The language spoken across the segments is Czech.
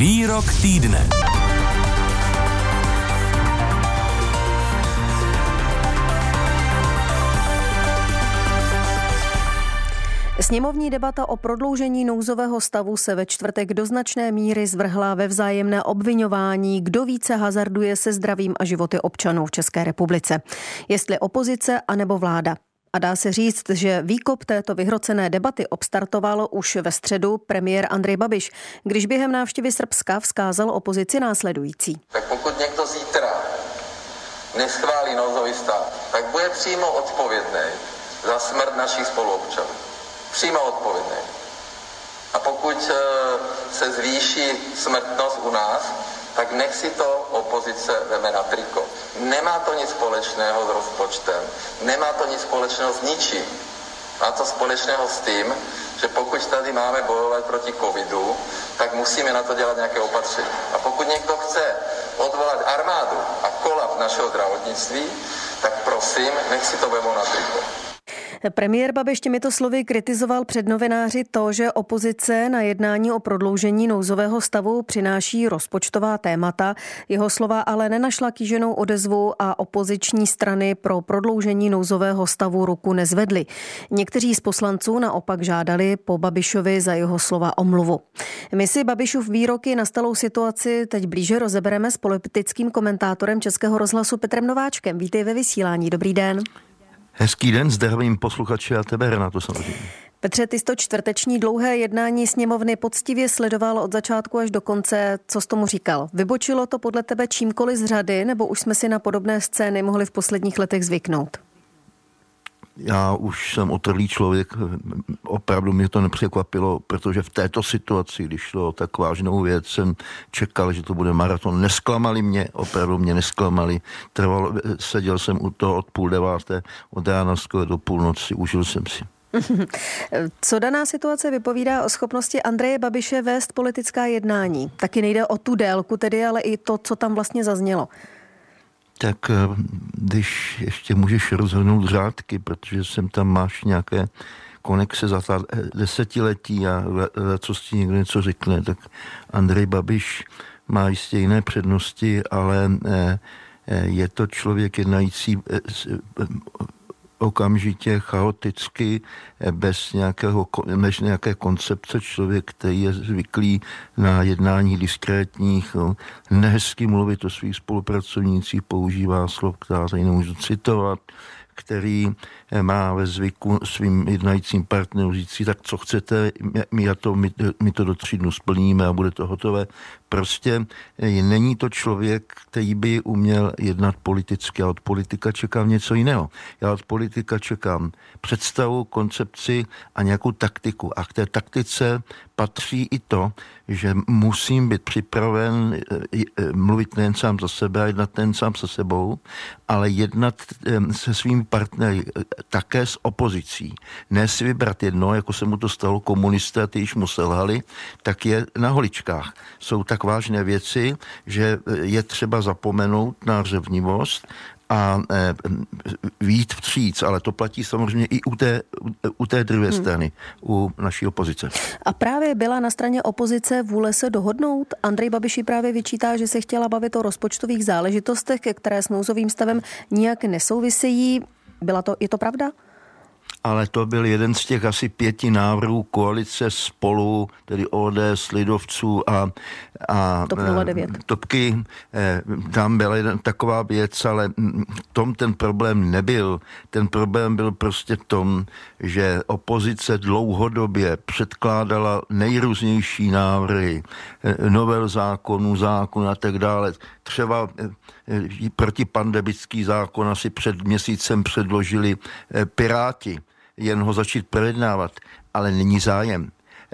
Výrok týdne. Sněmovní debata o prodloužení nouzového stavu se ve čtvrtek do značné míry zvrhla ve vzájemné obviňování, kdo více hazarduje se zdravím a životy občanů v České republice. Jestli opozice anebo vláda. A dá se říct, že výkop této vyhrocené debaty obstartoval už ve středu premiér Andrej Babiš, když během návštěvy Srbska vzkázal opozici následující. Tak pokud někdo zítra neschválí nouzový stav, tak bude přímo odpovědný za smrt našich spoluobčanů. Přímo odpovědný. A pokud se zvýší smrtnost u nás, tak nech si to opozice veme na triko. Nemá to nic společného s rozpočtem, nemá to nic společného s ničím. Má to společného s tím, že pokud tady máme bojovat proti covidu, tak musíme na to dělat nějaké opatření. A pokud někdo chce odvolat armádu a kolaps našeho zdravotnictví, tak prosím, nech si to vemou na triko. Premiér Babiš těmito slovy kritizoval před novináři to, že opozice na jednání o prodloužení nouzového stavu přináší rozpočtová témata. Jeho slova ale nenašla kýženou odezvu a opoziční strany pro prodloužení nouzového stavu ruku nezvedly. Někteří z poslanců naopak žádali po Babišovi za jeho slova omluvu. My si Babišův výroky nastalou situaci teď blíže rozebereme s politickým komentátorem Českého rozhlasu Petrem Nováčkem. Vítej ve vysílání. Dobrý den. Hezký den, zdravím posluchače a tebe, Renato, samozřejmě. Petře, ty jsi to čtvrteční dlouhé jednání sněmovny poctivě sledoval od začátku až do konce. Co jsi tomu říkal? Vybočilo to podle tebe čímkoliv z řady, nebo už jsme si na podobné scény mohli v posledních letech zvyknout? Já už jsem otrlý člověk, opravdu mě to nepřekvapilo, protože v této situaci, když šlo o tak vážnou věc, jsem čekal, že to bude maraton. Nesklamali mě, opravdu mě nesklamali. Seděl jsem u toho od 8:30 od rána skoro do půlnoci, užil jsem si. Co daná situace vypovídá o schopnosti Andreje Babiše vést politická jednání? Taky nejde o tu délku tedy, ale i to, co tam vlastně zaznělo. Tak když ještě můžeš rozhrnout řádky, protože sem tam máš nějaké konexe za ta desetiletí a co si někdo něco řekne, tak Andrej Babiš má jistě jiné přednosti, ale je to člověk jednající okamžitě, chaoticky, bez nějaké koncepce, člověk, který je zvyklý na jednání diskrétních, nehezky mluvit o svých spolupracovnících, používá slov, která tady nemůžu citovat, který má ve zvyku svým jednajícím partnerům říct si, tak co chcete, my to do 3 dnů splníme a bude to hotové. Prostě není to člověk, který by uměl jednat politicky. A od politika čekám něco jiného. Já od politika čekám představu, koncepci a nějakou taktiku. A k té taktice patří i to, že musím být připraven mluvit nejen sám za sebe a jednat nejen sám se sebou, ale jednat se svými partnery, také s opozicí. Ne si vybrat jedno, jako se mu to stalo komunisté, ty již mu selhali, tak je na holičkách. Jsou tak vážné věci, že je třeba zapomenout na řevnivost a vyjít vstříc, ale to platí samozřejmě i u té druhé strany, u naší opozice. A právě byla na straně opozice vůle se dohodnout? Andrej Babiš právě vyčítá, že se chtěla bavit o rozpočtových záležitostech, které s nouzovým stavem nijak nesouvisejí. Je to pravda? Ale to byl jeden z těch asi 5 návrhů koalice Spolu, tedy ODS, lidovců a TOP 09. Topky. Tam byla taková věc, ale v tom ten problém nebyl. Ten problém byl prostě v tom, že opozice dlouhodobě předkládala nejrůznější návrhy, novel zákon a tak dále. Třeba protipandemický zákon asi před měsícem předložili Piráti, jen ho začít projednávat, ale není zájem.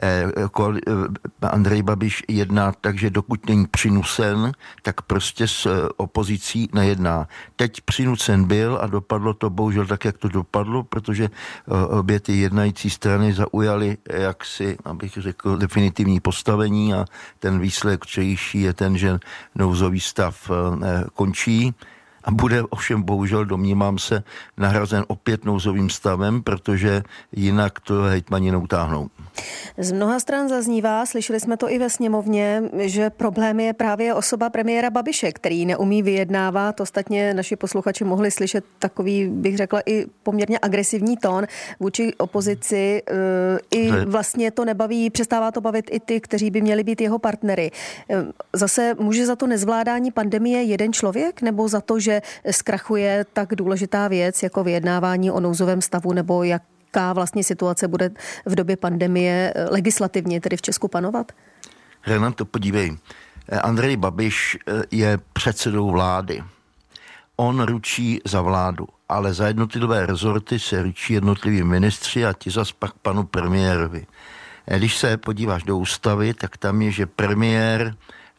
Andrej Babiš jedná tak, že dokud není přinucen, tak prostě s opozicí nejedná. Teď přinucen byl a dopadlo to bohužel tak, jak to dopadlo, protože obě ty jednající strany zaujaly jaksi, abych řekl, definitivní postavení a ten výsledek včerejší je ten, že nouzový stav končí. A bude ovšem bohužel, domnívám se, nahrazen opět nouzovým stavem, protože jinak to hejtmani neutáhnou. Z mnoha stran zaznívá, slyšeli jsme to i ve sněmovně, že problém je právě osoba premiéra Babiše, který neumí vyjednávat. Ostatně naši posluchači mohli slyšet takový, bych řekla, i poměrně agresivní tón vůči opozici. I vlastně to nebaví, přestává to bavit i ty, kteří by měli být jeho partnery. Zase může za to nezvládání pandemie jeden člověk, nebo za to, že zkrachuje tak důležitá věc jako vyjednávání o nouzovém stavu, nebo jaká vlastně situace bude v době pandemie legislativně tedy v Česku panovat? Renato, podívej, Andrej Babiš je předsedou vlády. On ručí za vládu, ale za jednotlivé rezorty se ručí jednotliví ministři a ti zas pak panu premiérovi. Když se podíváš do ústavy, tak tam je, že premiér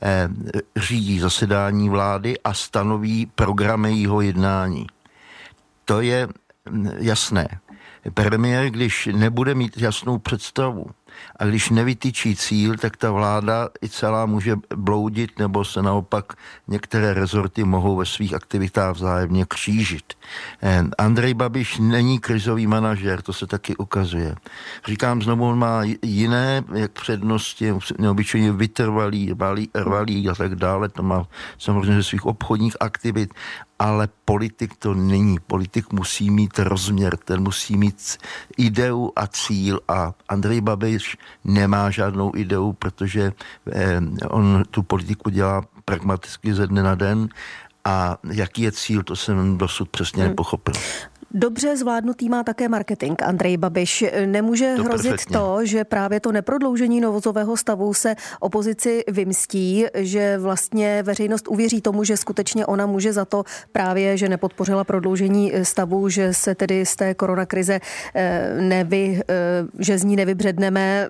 řídí zasedání vlády a stanoví programy jeho jednání. To je jasné. Premiér, když nebude mít jasnou představu a když nevytyčí cíl, tak ta vláda i celá může bloudit, nebo se naopak některé rezorty mohou ve svých aktivitách vzájemně křížit. Andrej Babiš není krizový manažer, to se taky ukazuje. Říkám znovu, on má jiné jak přednosti, neobyčejně vytrvalý, rvalý a tak dále, to má samozřejmě ze svých obchodních aktivit, ale politik to není. Politik musí mít rozměr, ten musí mít ideu a cíl a Andrej Babiš nemá žádnou ideu, protože on tu politiku dělá pragmaticky ze dne na den a jaký je cíl, to jsem dosud přesně nepochopil. Dobře zvládnutý má také marketing Andrej Babiš. Nemůže to hrozit perfektně to, že právě to neprodloužení nouzového stavu se opozici vymstí, že vlastně veřejnost uvěří tomu, že skutečně ona může za to právě, že nepodpořila prodloužení stavu, že se tedy z té koronakrize že z ní nevybředneme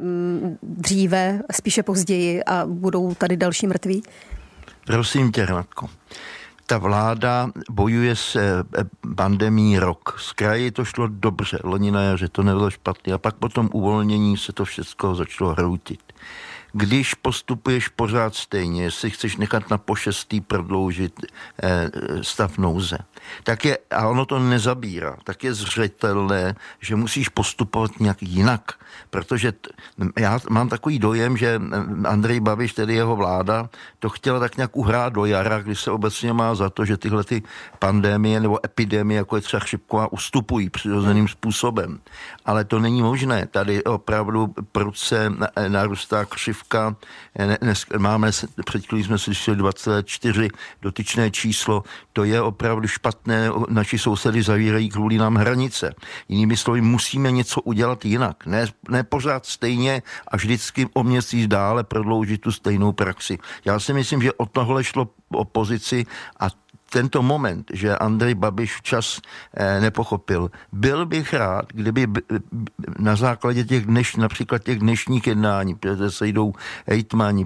dříve, spíše později a budou tady další mrtví? Prosím tě, Renatko. Ta vláda bojuje s pandemií rok. Z kraji to šlo dobře, loni na jaře to nebylo špatné a pak po tom uvolnění se to všechno začalo hroutit. Když postupuješ pořád stejně, jestli chceš nechat na pošestý prodloužit stav nouze, tak je, a ono to nezabírá, tak je zřetelné, že musíš postupovat nějak jinak. Protože já mám takový dojem, že Andrej Babiš, tedy jeho vláda, to chtěla tak nějak uhrát do jara, kdy se obecně má za to, že tyhle ty pandemie nebo epidemie, jako je třeba chřipková, ustupují přirozeným způsobem. Ale to není možné. Tady opravdu prudce narůstá křivka. Máme, před chvílí jsme slyšeli 24 dotyčné číslo. To je opravdu špatné. Naši sousedy zavírají kvůli nám hranice. Jinými slovy, musíme něco udělat jinak. Ne pořád stejně a vždycky o měsíc dále prodloužit tu stejnou praxi. Já si myslím, že o tohle šlo opozici a tento moment, že Andrej Babiš včas nepochopil. Byl bych rád, kdyby na základě například těch dnešních jednání, protože se jdou hejtmani,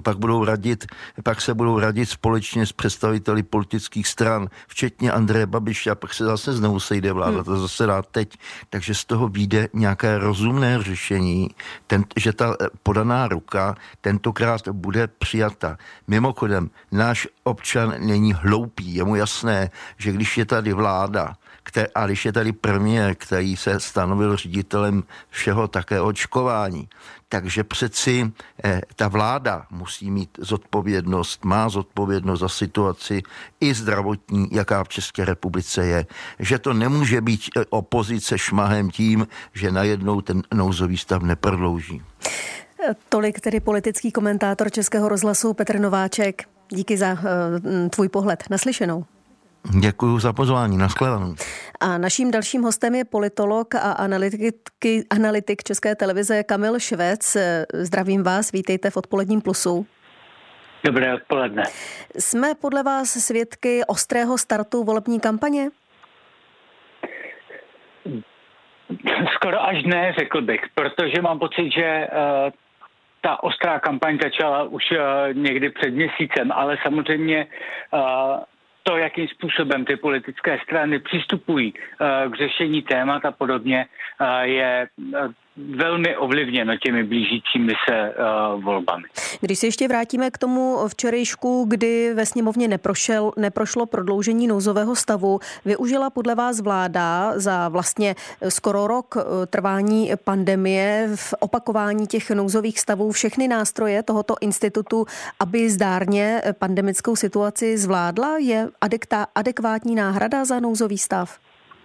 pak se budou radit společně s představiteli politických stran, včetně Andreje Babiše, a pak se zase znovu sejde vláda, to zase dá teď. Takže z toho vyjde nějaké rozumné řešení, že ta podaná ruka tentokrát bude přijata. Mimochodem, náš občan není hloupý, je mu jasné, že když je tady vláda a když je tady premiér, který se stanovil ředitelem všeho také očkování, takže přeci ta vláda musí mít zodpovědnost, má zodpovědnost za situaci i zdravotní, jaká v České republice je. Že to nemůže být opozice šmahem tím, že najednou ten nouzový stav neprodlouží. Tolik tedy politický komentátor Českého rozhlasu Petr Nováček. Díky za tvůj pohled. Naslyšenou. Děkuji za pozvání. Nashledanou. A naším dalším hostem je politolog a analytik České televize Kamil Švec. Zdravím vás, vítejte v Odpoledním plusu. Dobré odpoledne. Jsme podle vás svědky ostrého startu volební kampaně? Skoro až ne, řekl bych, protože mám pocit, že ta ostrá kampaň začala už někdy před měsícem, ale samozřejmě to, jakým způsobem ty politické strany přistupují k řešení témat a podobně, je velmi ovlivněno těmi blížícími se volbami. Když se ještě vrátíme k tomu včerejšku, kdy ve sněmovně neprošlo prodloužení nouzového stavu, využila podle vás vláda za vlastně skoro rok trvání pandemie v opakování těch nouzových stavů všechny nástroje tohoto institutu, aby zdárně pandemickou situaci zvládla? Je adekvátní náhrada za nouzový stav?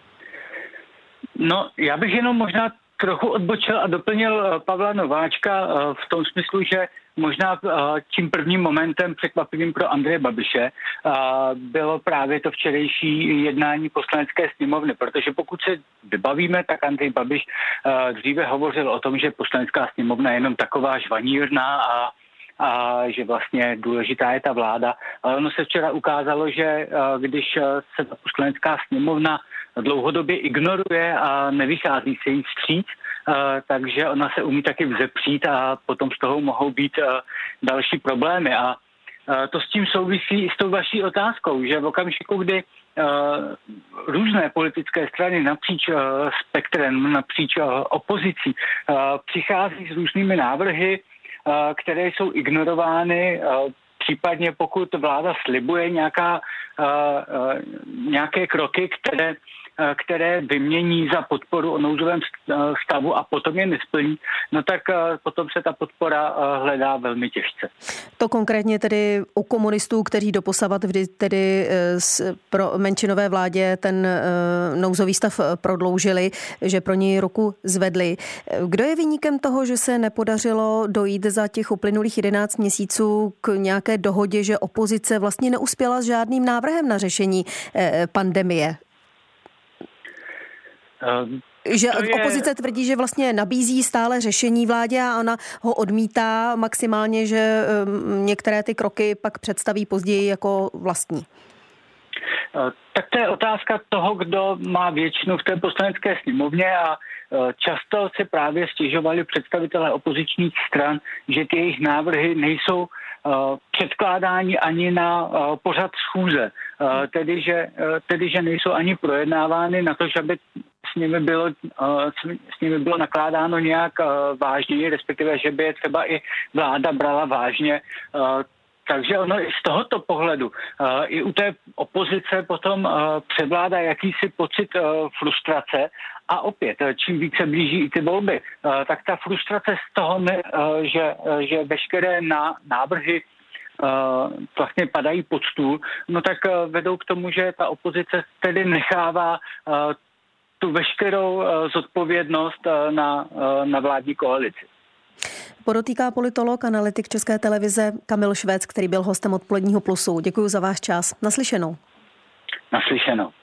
No, já bych jenom možná trochu odbočil a doplnil Pavla Nováčka v tom smyslu, že možná tím prvním momentem překvapivým pro Andreje Babiše bylo právě to včerejší jednání Poslanecké sněmovny, protože pokud se vybavíme, tak Andrej Babiš dříve hovořil o tom, že Poslanecká sněmovna je jenom taková žvanírna a že vlastně důležitá je ta vláda. Ale ono se včera ukázalo, že když se ta Poslanecká sněmovna dlouhodobě ignoruje a nevychází se jí vstříc, takže ona se umí taky vzepřít a potom z toho mohou být další problémy. A to s tím souvisí i s tou vaší otázkou, že v okamžiku, kdy různé politické strany napříč spektrem, napříč opozicí přichází s různými návrhy, které jsou ignorovány, případně pokud vláda slibuje nějaké kroky, které vymění za podporu o nouzovém stavu a potom je nesplní, no tak potom se ta podpora hledá velmi těžce. To konkrétně tedy u komunistů, kteří doposavat vždy tedy pro menšinové vládě ten nouzový stav prodloužili, že pro něj ruku zvedli. Kdo je viníkem toho, že se nepodařilo dojít za těch uplynulých 11 měsíců k nějaké dohodě, že opozice vlastně neuspěla s žádným návrhem na řešení pandemie? Že opozice tvrdí, že vlastně nabízí stále řešení vládě a ona ho odmítá maximálně, že některé ty kroky pak představí později jako vlastní. Tak to je otázka toho, kdo má většinu v té Poslanecké sněmovně a často se právě stěžovali představitelé opozičních stran, že ty jejich návrhy nejsou předkládání ani na pořad schůze, tedy že nejsou ani projednávány na to, že by s nimi bylo nakládáno nějak vážněji, respektive, že by je třeba i vláda brala vážně. Takže ono i z tohoto pohledu, i u té opozice potom převládá jakýsi pocit frustrace a opět, čím více blíží i ty volby, tak ta frustrace z toho, že veškeré návrhy vlastně padají pod stůl, no tak vedou k tomu, že ta opozice tedy nechává tu veškerou zodpovědnost na vládní koalici. Podotýká politolog, analytik České televize Kamil Švec, který byl hostem Odpoledního plusu. Děkuji za váš čas. Naslyšenou. Naslyšenou.